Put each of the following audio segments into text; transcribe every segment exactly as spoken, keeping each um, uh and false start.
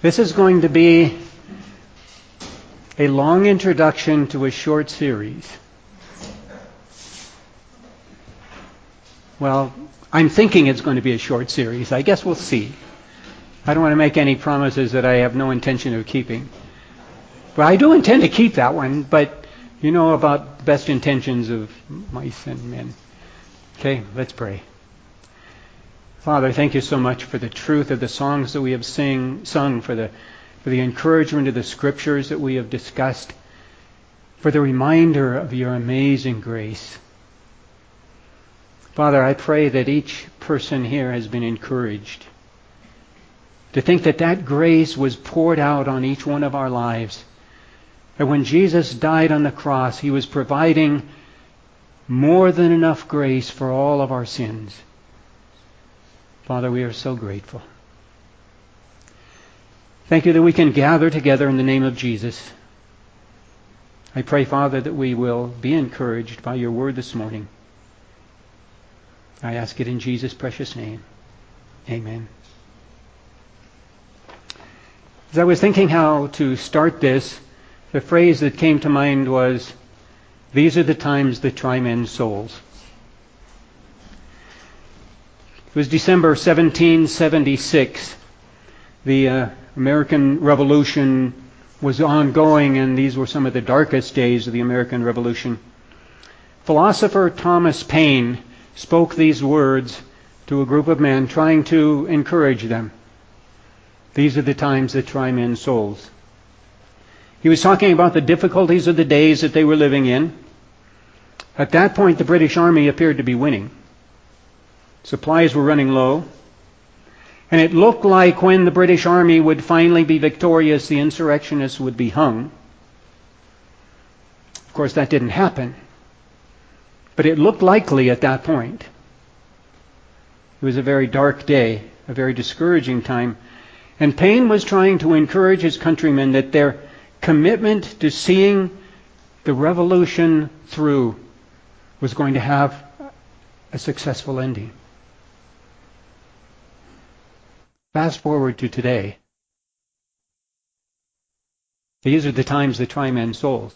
This is going to be a long introduction to a short series. Well, I'm thinking it's going to be a short series. I guess we'll see. I don't want to make any promises that I have no intention of keeping. But I do intend to keep that one, but you know about best intentions of mice and men. Okay, let's pray. Father, thank you so much for the truth of the songs that we have sing, sung, for the, for the encouragement of the scriptures that we have discussed, for the reminder of your amazing grace. Father, I pray that each person here has been encouraged to think that that grace was poured out on each one of our lives. That when Jesus died on the cross, he was providing more than enough grace for all of our sins. Father, we are so grateful. Thank you that we can gather together in the name of Jesus. I pray, Father, that we will be encouraged by your word this morning. I ask it in Jesus' precious name. Amen. As I was thinking how to start this, the phrase that came to mind was, "These are the times that try men's souls." It was December seventeen seventy-six. The uh, American Revolution was ongoing, and these were some of the darkest days of the American Revolution. Philosopher Thomas Paine spoke these words to a group of men, trying to encourage them. These are the times that try men's souls. He was talking about the difficulties of the days that they were living in. At that point, the British Army appeared to be winning. Supplies were running low. And it looked like when the British Army would finally be victorious, the insurrectionists would be hung. Of course, that didn't happen. But it looked likely at that point. It was a very dark day, a very discouraging time. And Paine was trying to encourage his countrymen that their commitment to seeing the revolution through was going to have a successful ending. Fast forward to today. These are the times that try men's souls.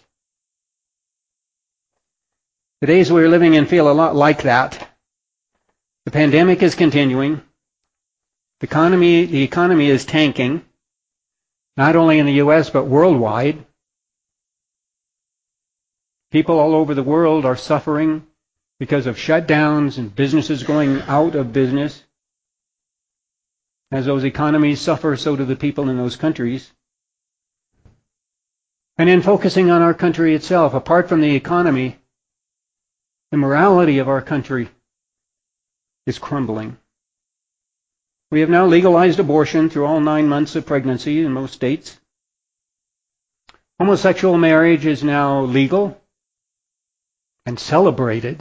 The days we're living in feel a lot like that. The pandemic is continuing. The economy, the economy is tanking, not only in the U S but worldwide. People all over the world are suffering because of shutdowns and businesses going out of business. As those economies suffer, so do the people in those countries. And in focusing on our country itself, apart from the economy, the morality of our country is crumbling. We have now legalized abortion through all nine months of pregnancy in most states. Homosexual marriage is now legal and celebrated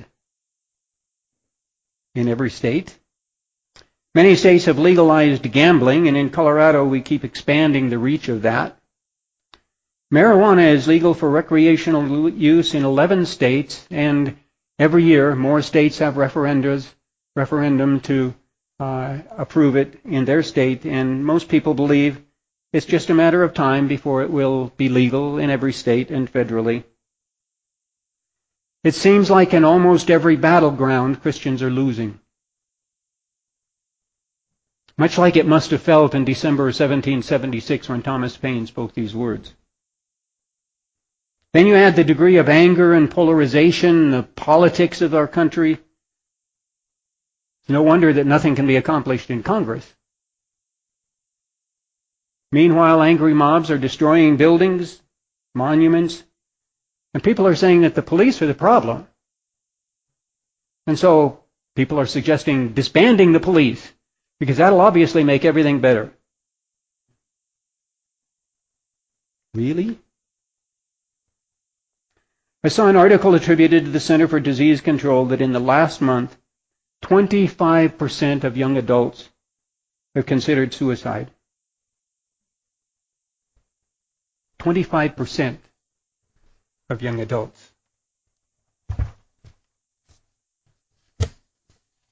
in every state. Many states have legalized gambling, and in Colorado we keep expanding the reach of that. Marijuana is legal for recreational use in eleven states, and every year more states have referendums, referendum to uh, approve it in their state, and most people believe it's just a matter of time before it will be legal in every state and federally. It seems like in almost every battleground, Christians are losing. Much like it must have felt in December seventeen seventy-six when Thomas Paine spoke these words. Then you add the degree of anger and polarization, the politics of our country. No wonder that nothing can be accomplished in Congress. Meanwhile, angry mobs are destroying buildings, monuments, and people are saying that the police are the problem. And so people are suggesting disbanding the police, because that'll obviously make everything better. Really? I saw an article attributed to the Center for Disease Control that in the last month, twenty-five percent of young adults have considered suicide. twenty-five percent of young adults.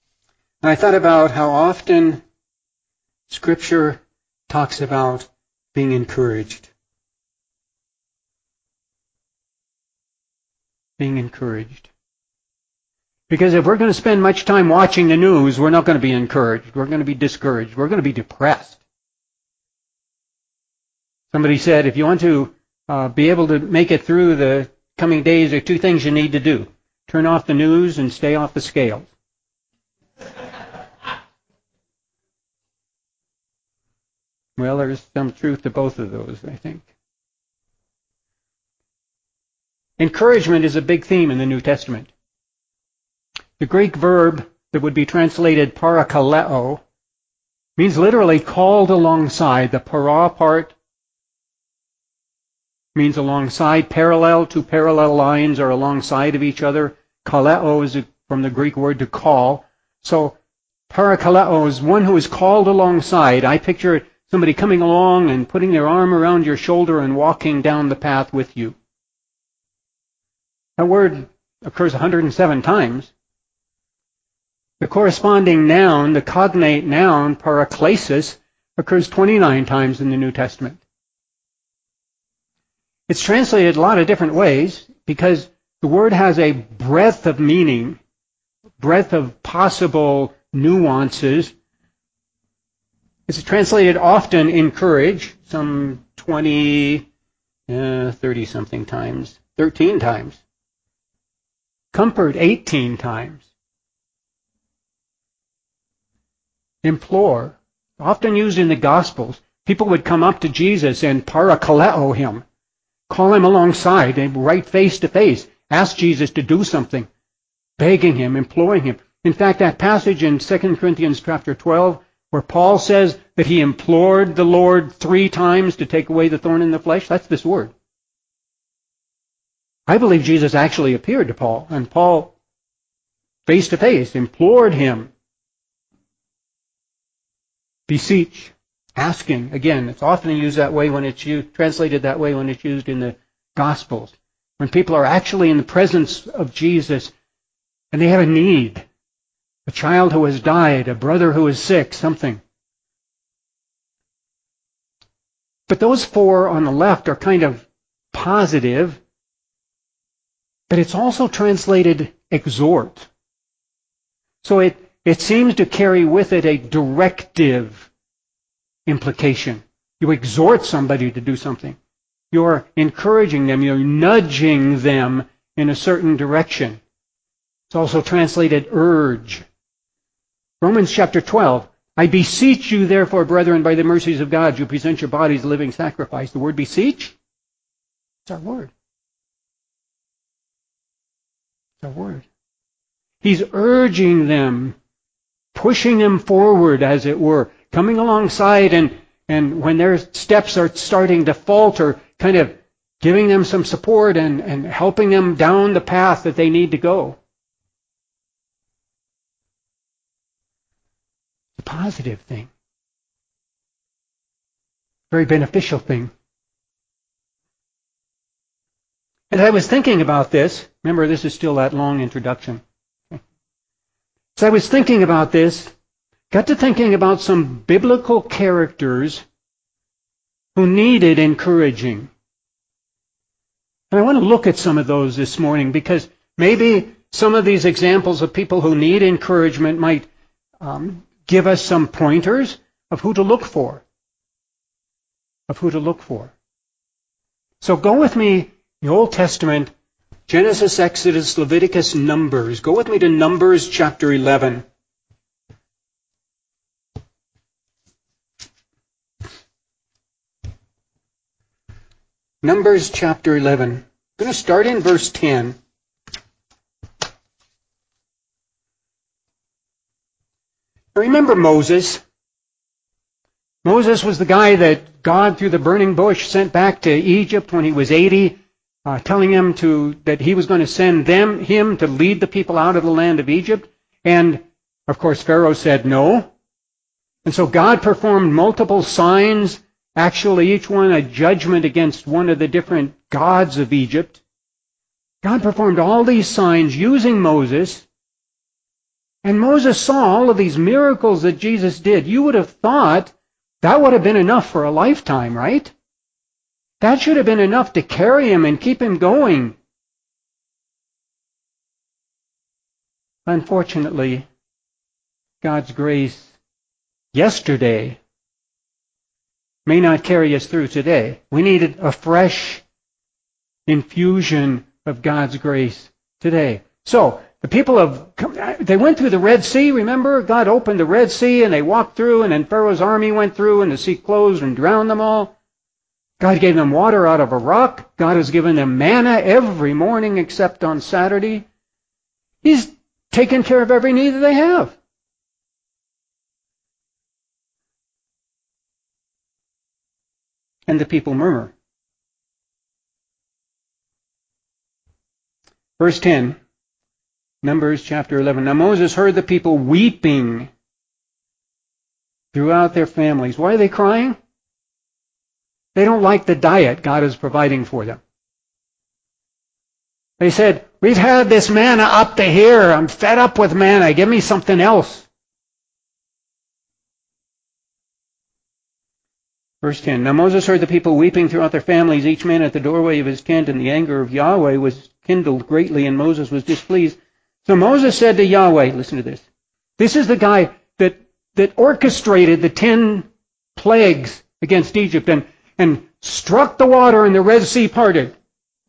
And I thought about how often Scripture talks about being encouraged. Being encouraged. Because if we're going to spend much time watching the news, we're not going to be encouraged. We're going to be discouraged. We're going to be depressed. Somebody said, if you want to uh, be able to make it through the coming days, there are two things you need to do. Turn off the news and stay off the scales. Well, there's some truth to both of those, I think. Encouragement is a big theme in the New Testament. The Greek verb that would be translated parakaleo means literally called alongside. The para part means alongside. Parallel, two parallel lines are alongside of each other. Kaleo is from the Greek word to call. So parakaleo is one who is called alongside. I picture somebody coming along and putting their arm around your shoulder and walking down the path with you. That word occurs one hundred seven times. The corresponding noun, the cognate noun, paraklesis, occurs twenty-nine times in the New Testament. It's translated a lot of different ways because the word has a breadth of meaning, breadth of possible nuances. It's translated often encourage, some twenty, uh, thirty-something times, thirteen times. Comfort, eighteen times. Implore, often used in the Gospels. People would come up to Jesus and parakaleo him, call him alongside, and right face to face, ask Jesus to do something, begging him, imploring him. In fact, that passage in Second Corinthians chapter twelve, where Paul says that he implored the Lord three times to take away the thorn in the flesh, that's this word. I believe Jesus actually appeared to Paul, and Paul, face to face, implored him. Beseech, asking. Again, it's often used that way when it's used, translated that way when it's used in the Gospels. When people are actually in the presence of Jesus and they have a need. A child who has died, a brother who is sick, something. But those four on the left are kind of positive, but it's also translated exhort. So it, it seems to carry with it a directive implication. You exhort somebody to do something. You're encouraging them, you're nudging them in a certain direction. It's also translated urge. Romans chapter twelve, I beseech you therefore, brethren, by the mercies of God, you present your bodies a living sacrifice. The word beseech, it's our word. It's our word. He's urging them, pushing them forward, as it were, coming alongside, and, and when their steps are starting to falter, kind of giving them some support and, and helping them down the path that they need to go. A positive thing. Very beneficial thing. And I was thinking about this. Remember, this is still that long introduction. So I was thinking about this, got to thinking about some biblical characters who needed encouraging. And I want to look at some of those this morning because maybe some of these examples of people who need encouragement might um, give us some pointers of who to look for. Of who to look for. So go with me, the Old Testament, Genesis, Exodus, Leviticus, Numbers. Go with me to Numbers chapter eleven. Numbers chapter eleven. I'm going to start in verse ten. Remember Moses. Moses was the guy that God, through the burning bush, sent back to Egypt when he was eighty, uh, telling him to that he was going to send them, him, to lead the people out of the land of Egypt. And, of course, Pharaoh said no. And so God performed multiple signs, actually each one a judgment against one of the different gods of Egypt. God performed all these signs using Moses. And Moses saw all of these miracles that Jesus did. You would have thought That would have been enough for a lifetime, right? That should have been enough to carry him and keep him going. Unfortunately, God's grace yesterday may not carry us through today. We needed a fresh infusion of God's grace today. So, the people of, they went through the Red Sea, remember? God opened the Red Sea and they walked through, and then Pharaoh's army went through and the sea closed and drowned them all. God gave them water out of a rock. God has given them manna every morning except on Saturday. He's taken care of every need that they have. And the people murmur. Verse ten, Numbers chapter eleven. Now Moses heard the people weeping throughout their families. Why are they crying? They don't like the diet God is providing for them. They said, we've had this manna up to here. I'm fed up with manna. Give me something else. Verse ten. Now Moses heard the people weeping throughout their families, each man at the doorway of his tent, and the anger of Yahweh was kindled greatly, and Moses was displeased. So Moses said to Yahweh, listen to this. This is the guy that, that orchestrated the ten plagues against Egypt and, and struck the water and the Red Sea parted.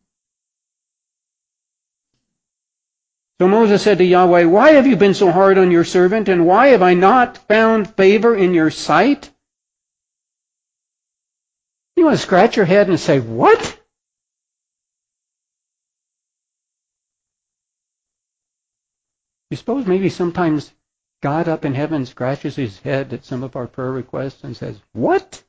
So Moses said to Yahweh, why have you been so hard on your servant, and why have I not found favor in your sight? You want to scratch your head and say, what? You suppose maybe sometimes God up in heaven scratches his head at some of our prayer requests and says, what?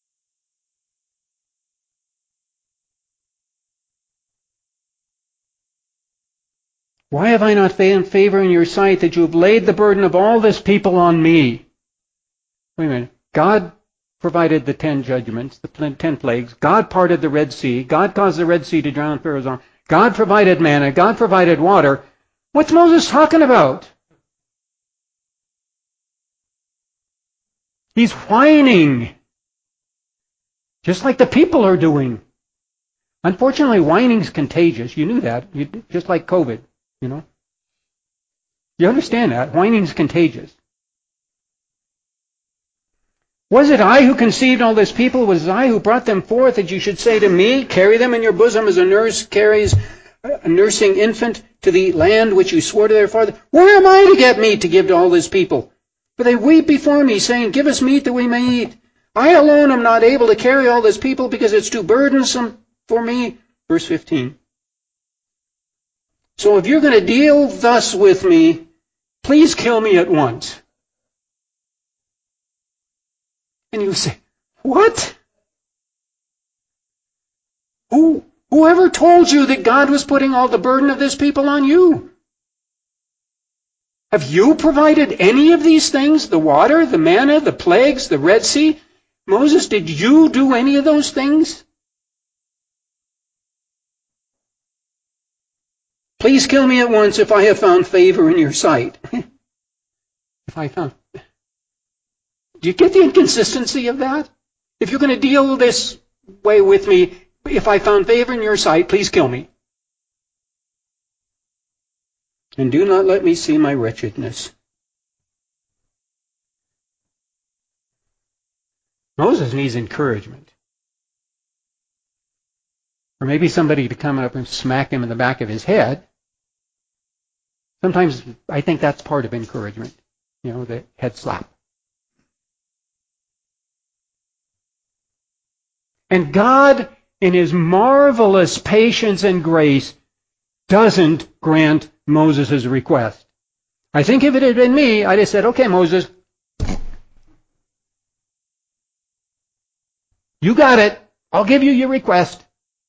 Why have I not found favor in your sight that you have laid the burden of all this people on me? Wait a minute. God provided the ten judgments, the ten plagues. God parted the Red Sea. God caused the Red Sea to drown Pharaoh's army. God provided manna. God provided water. What's Moses talking about? He's whining. Just like the people are doing. Unfortunately, whining's contagious. You knew that. You, just like COVID, you know. You understand that. Whining's contagious. Was it I who conceived all this people? Was it I who brought them forth that you should say to me, carry them in your bosom as a nurse carries a nursing infant to the land which you swore to their father? Where am I to get meat to give to all this people? For they weep before me, saying, give us meat that we may eat. I alone am not able to carry all this people because it's too burdensome for me. Verse fifteen. So if you're going to deal thus with me, please kill me at once. And you say, what? Who? Whoever told you that God was putting all the burden of this people on you? Have you provided any of these things? The water, the manna, the plagues, the Red Sea? Moses, did you do any of those things? Please kill me at once if I have found favor in your sight. If I found... Do you get the inconsistency of that? If you're going to deal this way with me, if I found favor in your sight, please kill me. And do not let me see my wretchedness. Moses needs encouragement. Or maybe somebody to come up and smack him in the back of his head. Sometimes I think that's part of encouragement. You know, the head slap. And God, in his marvelous patience and grace, doesn't grant Moses' request. I think if it had been me, I'd have said, okay, Moses, you got it. I'll give you your request.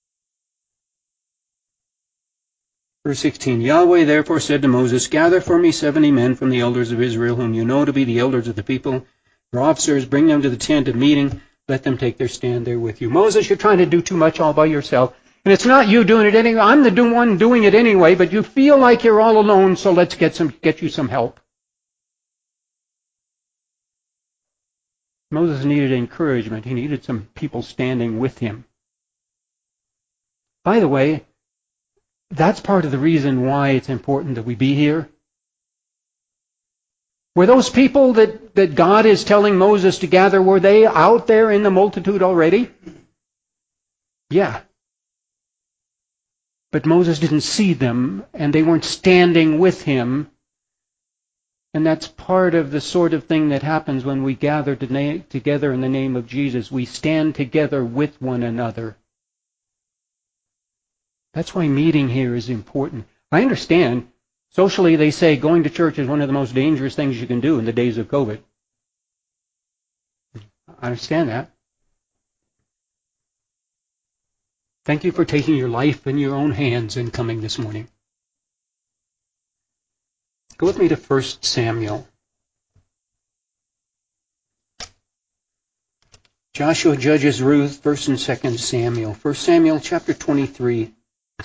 Verse sixteen, Yahweh therefore said to Moses, gather for me seventy men from the elders of Israel, whom you know to be the elders of the people, your officers, bring them to the tent of meeting. Let them take their stand there with you. Moses, you're trying to do too much all by yourself. And it's not you doing it anyway. I'm the one doing it anyway, but you feel like you're all alone, so let's get some, get you some help. Moses needed encouragement. He needed some people standing with him. By the way, that's part of the reason why it's important that we be here. Were those people that, that God is telling Moses to gather, were they out there in the multitude already? Yeah. But Moses didn't see them, and they weren't standing with him. And that's part of the sort of thing that happens when we gather to na- together in the name of Jesus. We stand together with one another. That's why meeting here is important. I understand. Socially, they say going to church is one of the most dangerous things you can do in the days of COVID. I understand that. Thank you for taking your life in your own hands and coming this morning. Go with me to First Samuel. Joshua, Judges, Ruth, First and Second Samuel. First Samuel chapter twenty-three.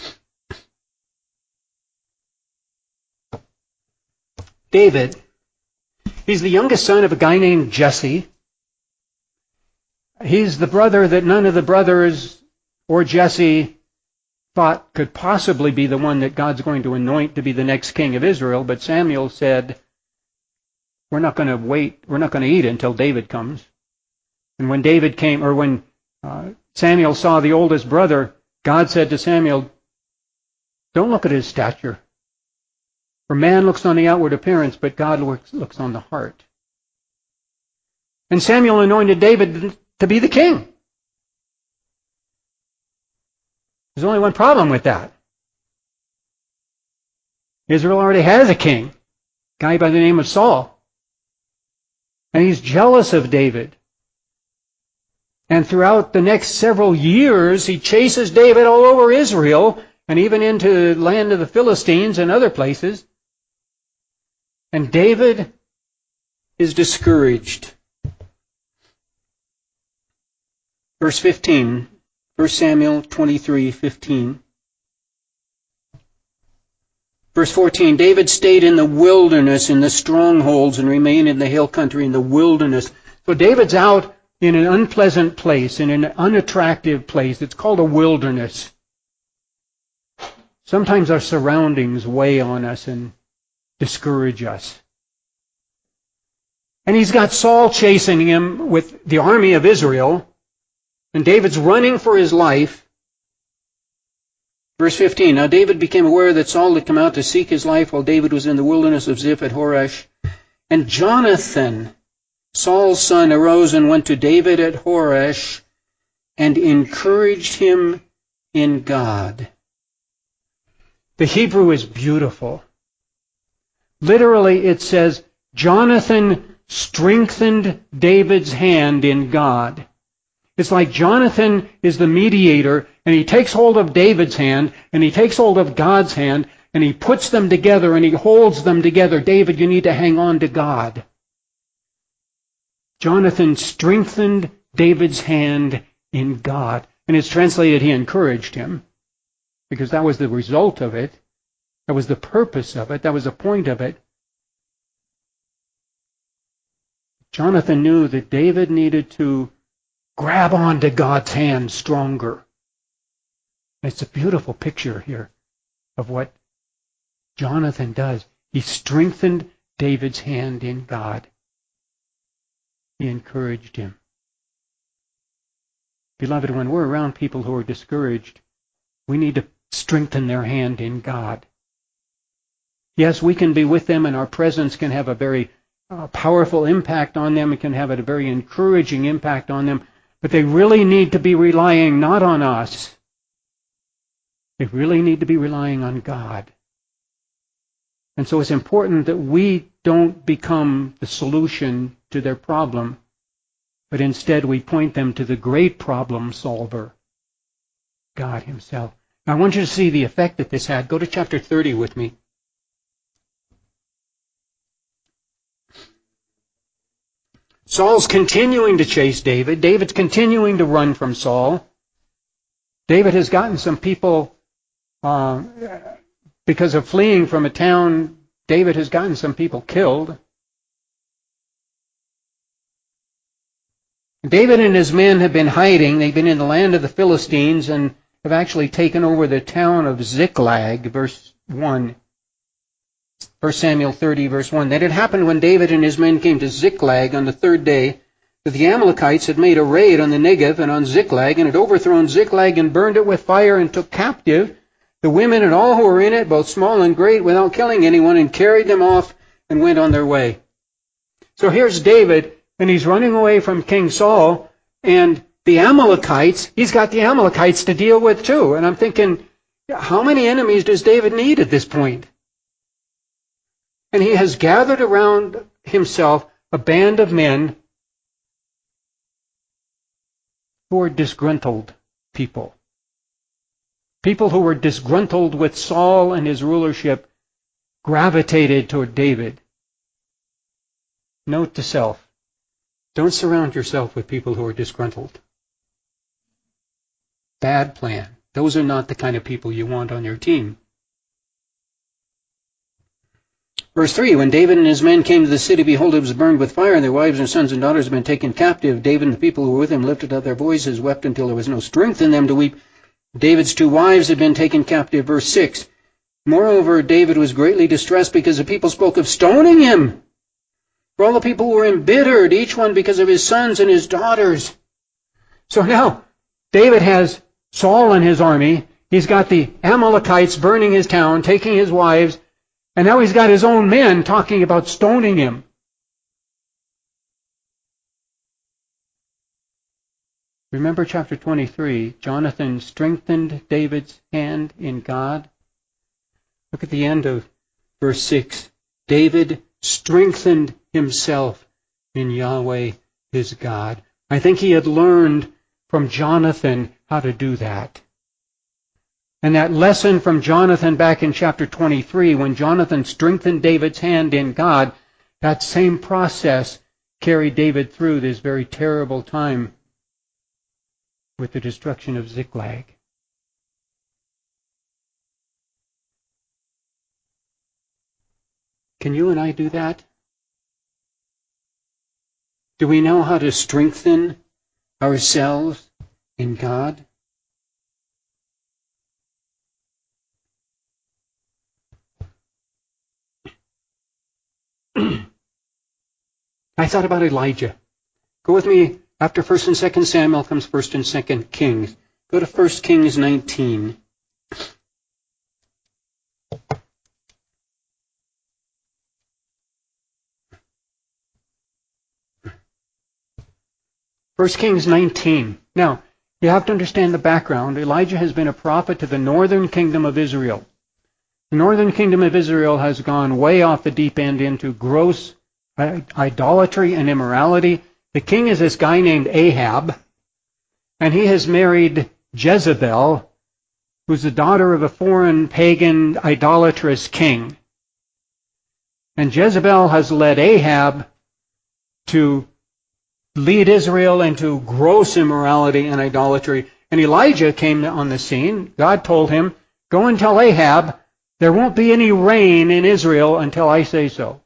David, he's the youngest son of a guy named Jesse. He's the brother that none of the brothers or Jesse thought could possibly be the one that God's going to anoint to be the next king of Israel. But Samuel said, we're not going to wait, we're not going to eat until David comes. And when David came, or when uh, Samuel saw the oldest brother, God said to Samuel, don't look at his stature. For man looks on the outward appearance, but God looks, looks on the heart. And Samuel anointed David to be the king. There's only one problem with that. Israel already has a king, a guy by the name of Saul. And he's jealous of David. And throughout the next several years, he chases David all over Israel and even into the land of the Philistines and other places. And David is discouraged. Verse fifteen, First Samuel twenty-three fifteen. Verse fourteen, David stayed in the wilderness, in the strongholds, and remained in the hill country in the wilderness. So David's out in an unpleasant place, in an unattractive place. It's called a wilderness. Sometimes our surroundings weigh on us and discourage us. And he's got Saul chasing him with the army of Israel, and David's running for his life. Verse fifteen, now David became aware that Saul had come out to seek his life while David was in the wilderness of Ziph at Horesh. And Jonathan, Saul's son, arose and went to David at Horesh and encouraged him in God. The Hebrew is beautiful. Literally, it says, Jonathan strengthened David's hand in God. It's like Jonathan is the mediator, and he takes hold of David's hand, and he takes hold of God's hand, and he puts them together, and he holds them together. David, you need to hang on to God. Jonathan strengthened David's hand in God. And it's translated, he encouraged him, because that was the result of it. That was the purpose of it. That was the point of it. Jonathan knew that David needed to grab onto God's hand stronger. It's a beautiful picture here of what Jonathan does. He strengthened David's hand in God. He encouraged him. Beloved, when we're around people who are discouraged, we need to strengthen their hand in God. Yes, we can be with them, and our presence can have a very uh, powerful impact on them. It can have a very encouraging impact on them. But they really need to be relying not on us. They really need to be relying on God. And so it's important that we don't become the solution to their problem, but instead we point them to the great problem solver, God Himself. Now I want you to see the effect that this had. Go to chapter thirty with me. Saul's continuing to chase David. David's continuing to run from Saul. David has gotten some people, uh, because of fleeing from a town, David has gotten some people killed. David and his men have been hiding. They've been in the land of the Philistines and have actually taken over the town of Ziklag, verse one. First Samuel thirty, verse one. That it happened when David and his men came to Ziklag on the third day, that the Amalekites had made a raid on the Negev and on Ziklag, and had overthrown Ziklag and burned it with fire and took captive the women and all who were in it, both small and great, without killing anyone, and carried them off and went on their way. So here's David, and he's running away from King Saul, and the Amalekites, he's got the Amalekites to deal with too. And I'm thinking, how many enemies does David need at this point? And he has gathered around himself a band of men who are disgruntled people. People who were disgruntled with Saul and his rulership gravitated toward David. Note to self, don't surround yourself with people who are disgruntled. Bad plan. Those are not the kind of people you want on your team. Verse three, when David and his men came to the city, behold, it was burned with fire, and their wives and sons and daughters had been taken captive. David and the people who were with him lifted up their voices, wept until there was no strength in them to weep. David's two wives had been taken captive. Verse six, moreover, David was greatly distressed because the people spoke of stoning him. For all the people were embittered, each one because of his sons and his daughters. So now, David has Saul and his army. He's got the Amalekites burning his town, taking his wives, and now he's got his own men talking about stoning him. Remember chapter twenty-three, Jonathan strengthened David's hand in God. Look at the end of verse six. David strengthened himself in Yahweh his God. I think he had learned from Jonathan how to do that. And that lesson from Jonathan back in chapter twenty-three, when Jonathan strengthened David's hand in God, that same process carried David through this very terrible time with the destruction of Ziklag. Can you and I do that? Do we know how to strengthen ourselves in God? I thought about Elijah. Go with me. After First and Second Samuel comes First and Second Kings. Go to First Kings nineteen. First Kings nineteen. Now, you have to understand the background. Elijah has been a prophet to the northern kingdom of Israel. The northern kingdom of Israel has gone way off the deep end into gross idolatry and immorality. The king is this guy named Ahab, and he has married Jezebel, who's the daughter of a foreign pagan idolatrous king. And Jezebel has led Ahab to lead Israel into gross immorality and idolatry. And Elijah came on the scene. God told him, go and tell Ahab, there won't be any rain in Israel until I say so.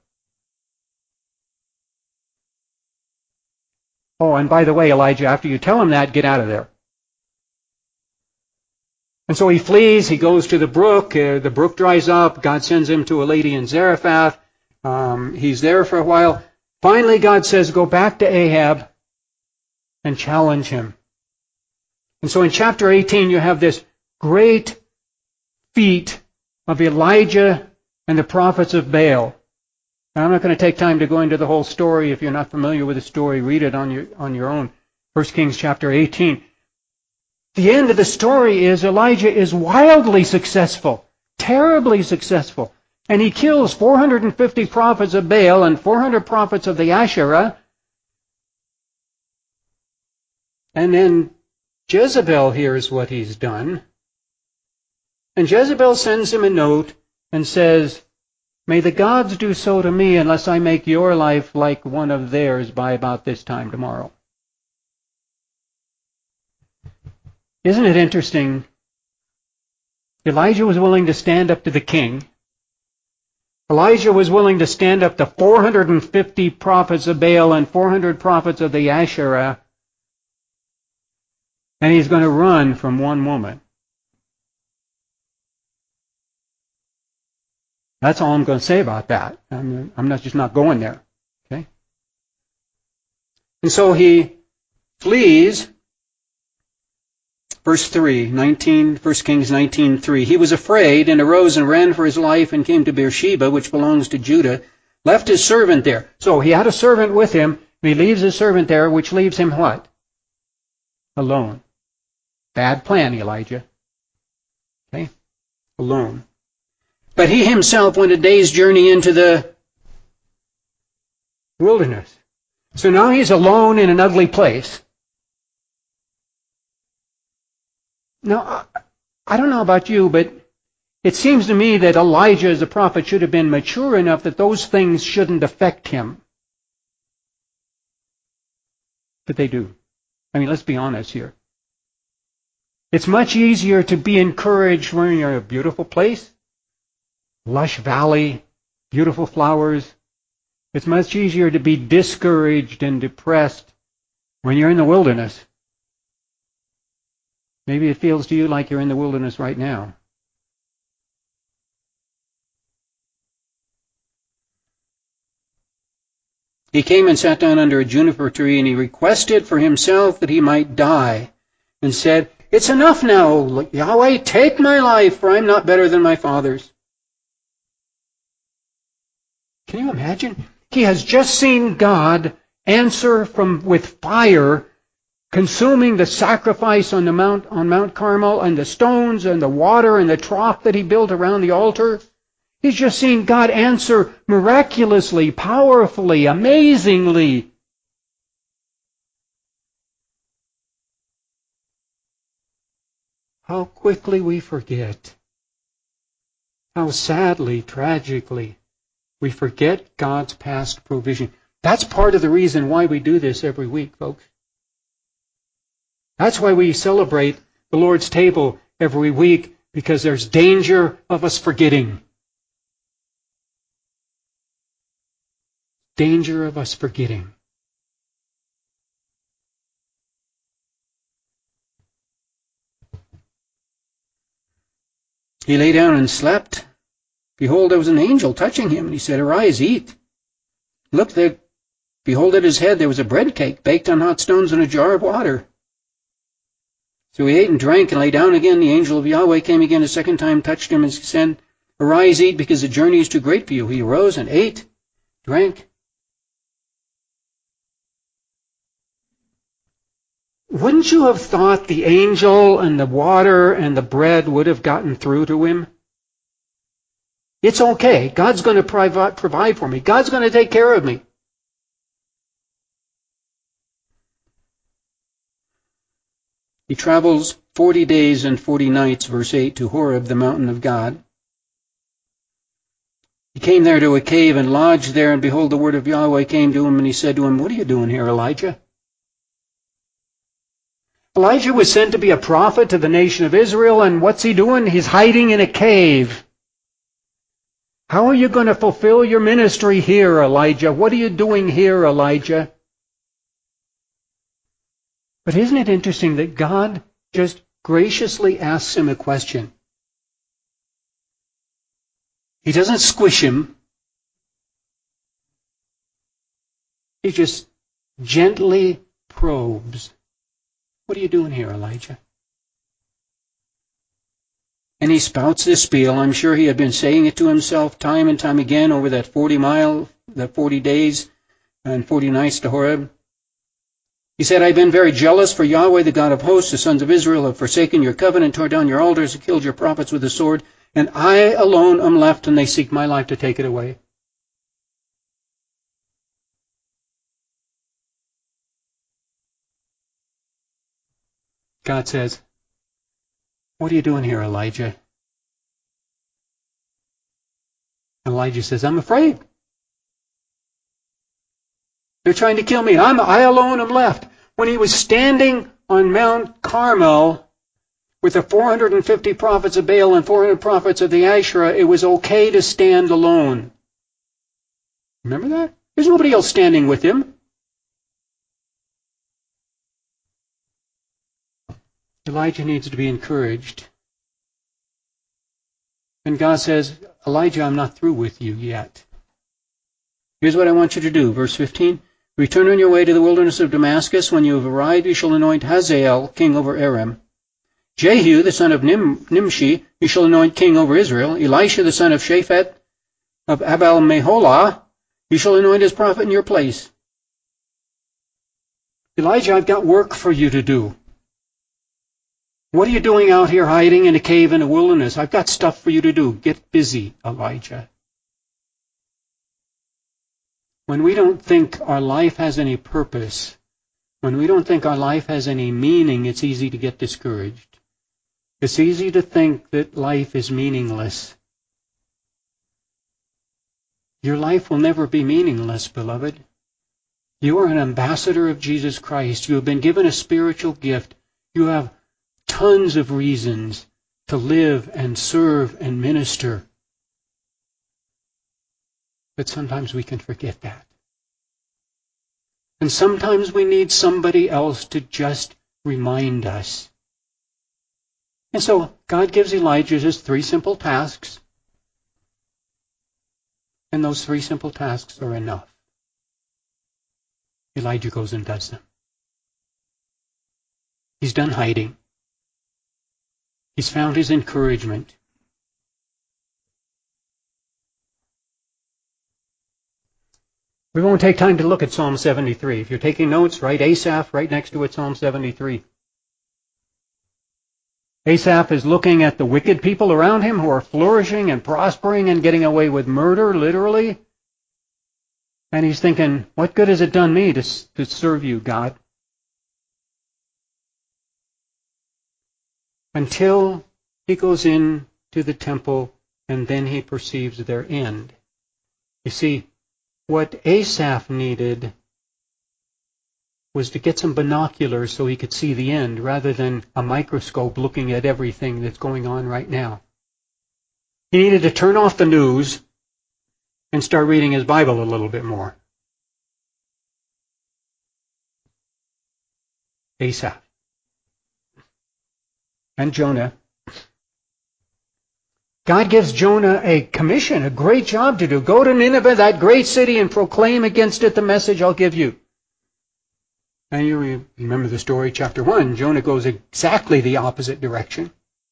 Oh, and by the way, Elijah, after you tell him that, get out of there. And so he flees. He goes to the brook. Uh, the brook dries up. God sends him to a lady in Zarephath. Um, he's there for a while. Finally, God says, go back to Ahab and challenge him. And so in chapter eighteen, you have this great feat of Elijah and the prophets of Baal. Now, I'm not going to take time to go into the whole story. If you're not familiar with the story, read it on your, on your own. First Kings chapter eighteen. The end of the story is Elijah is wildly successful, terribly successful. And he kills four hundred fifty prophets of Baal and four hundred prophets of the Asherah. And then Jezebel hears what he's done. And Jezebel sends him a note and says, may the gods do so to me unless I make your life like one of theirs by about this time tomorrow. Isn't it interesting? Elijah was willing to stand up to the king. Elijah was willing to stand up to four hundred fifty prophets of Baal and four hundred prophets of the Asherah And he's going to run from one woman. That's all I'm going to say about that. I'm, I'm not just not going there. Okay? And so he flees. Verse three, nineteen, First Kings nineteen three. He was afraid and arose and ran for his life and came to Beersheba, which belongs to Judah, left his servant there. So he had a servant with him, and he leaves his servant there, which leaves him what? Alone. Bad plan, Elijah. Okay? Alone. But he himself went a day's journey into the wilderness. So now he's alone in an ugly place. Now, I don't know about you, but it seems to me that Elijah as a prophet should have been mature enough that those things shouldn't affect him. But they do. I mean, let's be honest here. It's much easier to be encouraged when you're in a beautiful place, lush valley, beautiful flowers. It's much easier to be discouraged and depressed when you're in the wilderness. Maybe it feels to you like you're in the wilderness right now. He came and sat down under a juniper tree, and he requested for himself that he might die, and said, "It's enough now, Yahweh, take my life, for I'm not better than my fathers." Can you imagine? He has just seen God answer from with fire, consuming the sacrifice on the Mount on Mount Carmel, and the stones and the water and the trough that he built around the altar. He's just seen God answer miraculously, powerfully, amazingly. How quickly we forget. How sadly, tragically, we forget God's past provision. That's part of the reason why we do this every week, folks. That's why we celebrate the Lord's table every week, because there's danger of us forgetting. Danger of us forgetting. He lay down and slept. Behold, there was an angel touching him, and he said, "Arise, eat." Look, there, behold, at his head there was a bread cake baked on hot stones and a jar of water. So he ate and drank and lay down again. The angel of Yahweh came again a second time, touched him, and said, "Arise, eat, because the journey is too great for you." He arose and ate, drank. Wouldn't you have thought the angel and the water and the bread would have gotten through to him? It's okay. God's going to provide for me. God's going to take care of me. He travels forty days and forty nights, verse eight, to Horeb, the mountain of God. He came there to a cave and lodged there, and behold, the word of Yahweh came to him, and he said to him, "What are you doing here, Elijah?" Elijah was sent to be a prophet to the nation of Israel, and what's he doing? He's hiding in a cave. How are you going to fulfill your ministry here, Elijah? What are you doing here, Elijah? But isn't it interesting that God just graciously asks him a question? He doesn't squish him. He just gently probes. What are you doing here, Elijah? And he spouts this spiel. I'm sure he had been saying it to himself time and time again over that forty mile, that forty days and forty nights to Horeb. He said, "I've been very jealous for Yahweh, the God of hosts. The sons of Israel have forsaken your covenant, tore down your altars, and killed your prophets with the sword. And I alone am left, and they seek my life to take it away." God says, "What are you doing here, Elijah?" Elijah says, "I'm afraid. They're trying to kill me. I'm, I alone am left." When he was standing on Mount Carmel with the four hundred fifty prophets of Baal and four hundred prophets of the Asherah, it was okay to stand alone. Remember that? There's nobody else standing with him. Elijah needs to be encouraged. And God says, Elijah, I'm not through with you yet. Here's what I want you to do. Verse fifteen. Return on your way to the wilderness of Damascus. When you have arrived, you shall anoint Hazael king over Aram. Jehu, the son of Nim- Nimshi, you shall anoint king over Israel. Elisha, the son of Shaphat of Abel-Meholah, you shall anoint as prophet in your place. Elijah, I've got work for you to do. What are you doing out here hiding in a cave in the wilderness? I've got stuff for you to do. Get busy, Elijah. When we don't think our life has any purpose, when we don't think our life has any meaning, it's easy to get discouraged. It's easy to think that life is meaningless. Your life will never be meaningless, beloved. You are an ambassador of Jesus Christ. You have been given a spiritual gift. You have tons of reasons to live and serve and minister. But sometimes we can forget that. And sometimes we need somebody else to just remind us. And so God gives Elijah his three simple tasks. And those three simple tasks are enough. Elijah goes and does them. He's done hiding. He's found his encouragement. We won't take time to look at Psalm seventy-three. If you're taking notes, write Asaph right next to it, Psalm seventy-three. Asaph is looking at the wicked people around him who are flourishing and prospering and getting away with murder, literally. And he's thinking, what good has it done me to, to serve you, God? Until he goes in to the temple and then he perceives their end. You see, what Asaph needed was to get some binoculars so he could see the end rather than a microscope looking at everything that's going on right now. He needed to turn off the news and start reading his Bible a little bit more. Asaph. And Jonah. God gives Jonah a commission, a great job to do. Go to Nineveh, that great city, and proclaim against it the message I'll give you. And you remember the story, chapter one. Jonah goes exactly the opposite direction.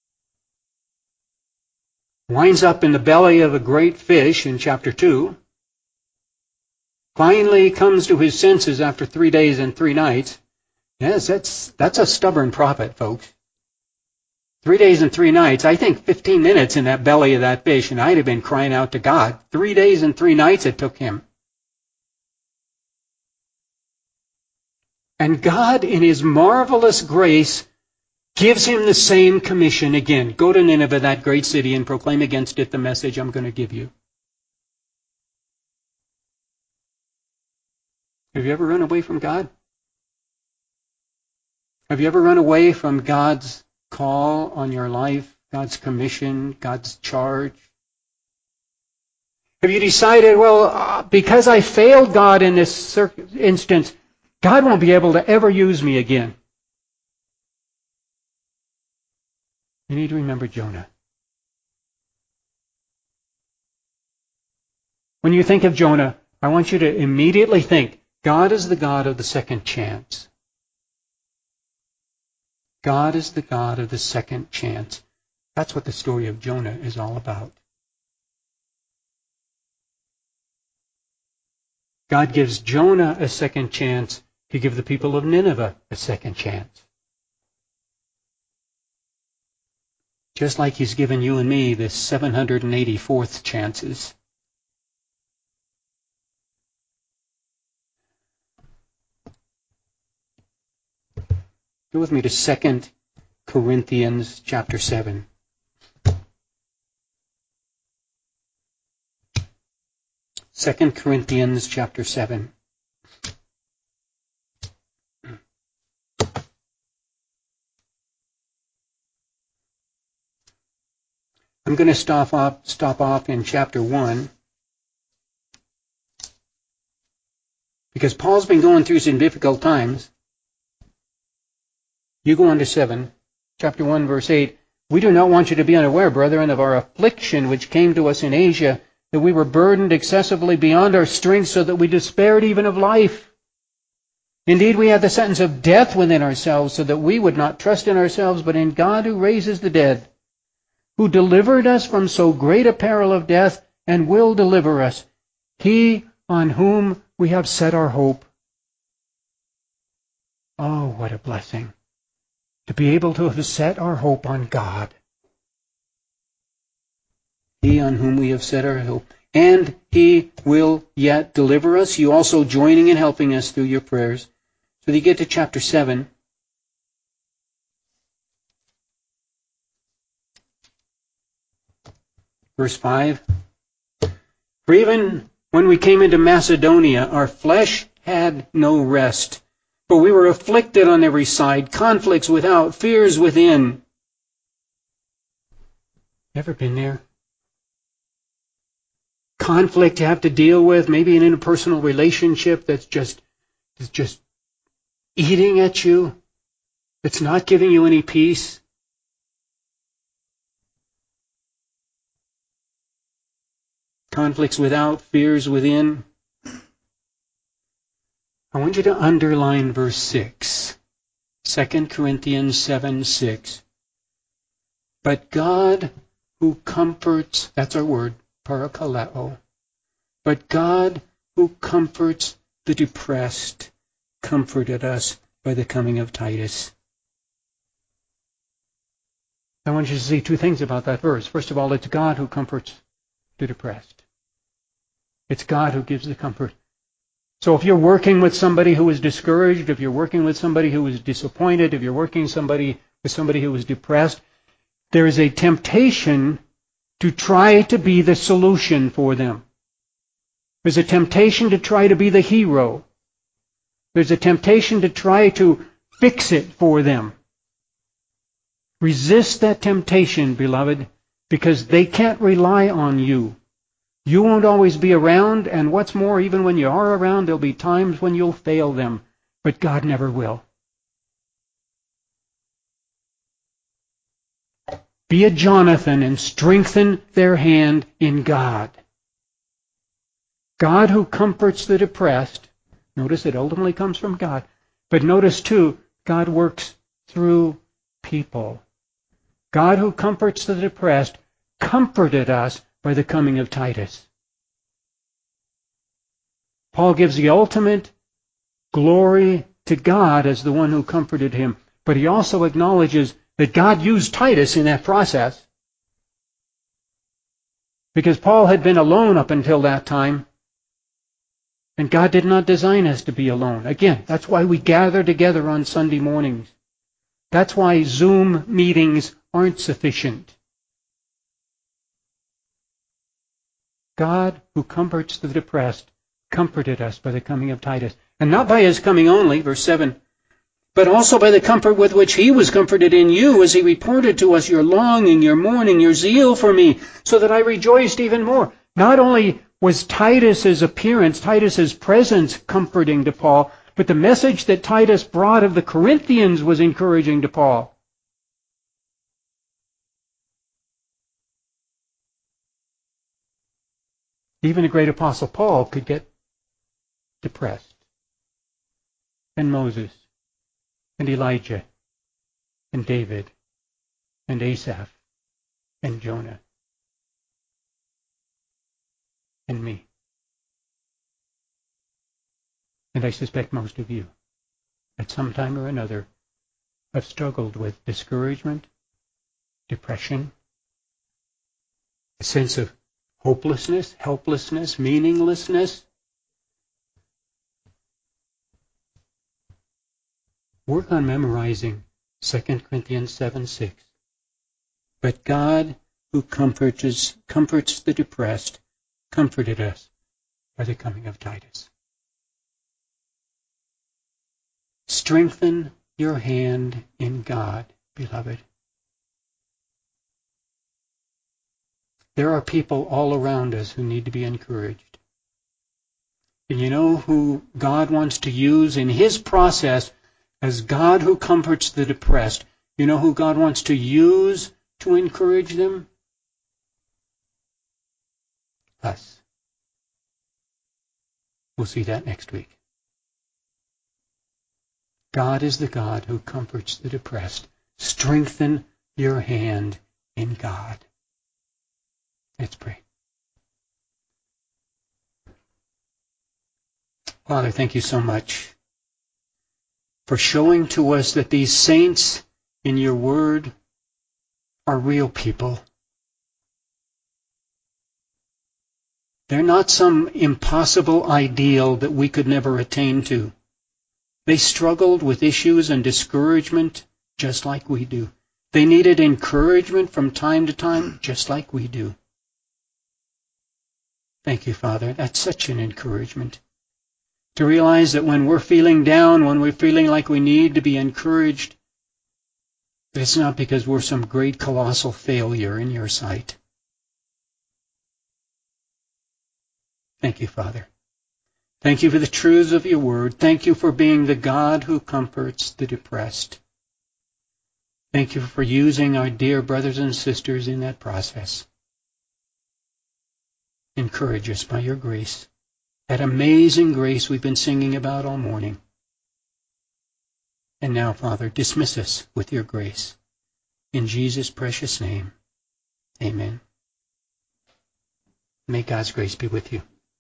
Winds up in the belly of a great fish in chapter two. Finally comes to his senses after three days and three nights. Yes, that's, that's a stubborn prophet, folks. Three days and three nights. I think fifteen minutes in that belly of that fish, and I'd have been crying out to God. Three days and three nights it took him. And God, in his marvelous grace, gives him the same commission again. Go to Nineveh, that great city, and proclaim against it the message I'm going to give you. Have you ever run away from God? Have you ever run away from God's call on your life, God's commission, God's charge? Have you decided, well, uh, because I failed God in this cir- instance, God won't be able to ever use me again? You need to remember Jonah. When you think of Jonah, I want you to immediately think, God is the God of the second chance. God is the God of the second chance. That's what the story of Jonah is all about. God gives Jonah a second chance to give the people of Nineveh a second chance. Just like he's given you and me the seven hundred eighty-fourth chances. Go with me to Second Corinthians chapter seven. Second Corinthians chapter seven. I'm going to stop off, stop off in chapter one. Because Paul's been going through some difficult times. You go on to seven. chapter one, verse eight, "We do not want you to be unaware, brethren, of our affliction which came to us in Asia, that we were burdened excessively beyond our strength, so that we despaired even of life. Indeed, we had the sentence of death within ourselves, so that we would not trust in ourselves, but in God who raises the dead, who delivered us from so great a peril of death, and will deliver us, He on whom we have set our hope." Oh, what a blessing to be able to have set our hope on God. He on whom we have set our hope. And He will yet deliver us, you also joining and helping us through your prayers. So you get to chapter seven. Verse five. "For even when we came into Macedonia, our flesh had no rest. For we were afflicted on every side, conflicts without, fears within." Ever been there? Conflict you have to deal with, maybe an interpersonal relationship that's just, is just eating at you, that's not giving you any peace. Conflicts without, fears within. I want you to underline verse six. Second Corinthians seven six. "But God who comforts," that's our word, parakaleo. "But God who comforts the depressed comforted us by the coming of Titus." I want you to see two things about that verse. First of all, it's God who comforts the depressed. It's God who gives the comfort. So if you're working with somebody who is discouraged, if you're working with somebody who is disappointed, if you're working somebody with somebody who is depressed, there is a temptation to try to be the solution for them. There's a temptation to try to be the hero. There's a temptation to try to fix it for them. Resist that temptation, beloved, because they can't rely on you. You won't always be around, and what's more, even when you are around, there'll be times when you'll fail them, but God never will. Be a Jonathan and strengthen their hand in God. God who comforts the depressed. Notice it ultimately comes from God. But notice too, God works through people. God who comforts the depressed comforted us by the coming of Titus. Paul gives the ultimate glory to God as the one who comforted him. But he also acknowledges that God used Titus in that process. Because Paul had been alone up until that time. And God did not design us to be alone. Again, that's why we gather together on Sunday mornings. That's why Zoom meetings aren't sufficient. God, who comforts the depressed, comforted us by the coming of Titus. And not by his coming only, verse seven, but also by the comfort with which he was comforted in you, as he reported to us your longing, your mourning, your zeal for me, so that I rejoiced even more. Not only was Titus's appearance, Titus's presence comforting to Paul, but the message that Titus brought of the Corinthians was encouraging to Paul. Even a great apostle Paul could get depressed. And Moses, and Elijah, and David, and Asaph, and Jonah, and me. And I suspect most of you, at some time or another, have struggled with discouragement, depression, a sense of hopelessness, helplessness, meaninglessness. Work on memorizing Second Corinthians seven six. But God, who comforts, comforts the depressed, comforted us by the coming of Titus. Strengthen your hand in God, beloved. There are people all around us who need to be encouraged. And you know who God wants to use in His process as God who comforts the depressed You know who God wants to use to encourage them? Us. We'll see that next week. God is the God who comforts the depressed. Strengthen your hand in God. Let's pray. Father, thank you so much for showing to us that these saints in your word are real people. They're not some impossible ideal that we could never attain to. They struggled with issues and discouragement just like we do. They needed encouragement from time to time just like we do. Thank you, Father. That's such an encouragement. To realize that when we're feeling down, when we're feeling like we need to be encouraged, it's not because we're some great colossal failure in your sight. Thank you, Father. Thank you for the truths of your word. Thank you for being the God who comforts the depressed. Thank you for using our dear brothers and sisters in that process. Encourage us by your grace, that amazing grace we've been singing about all morning. And now, Father, dismiss us with your grace. In Jesus' precious name, amen. May God's grace be with you.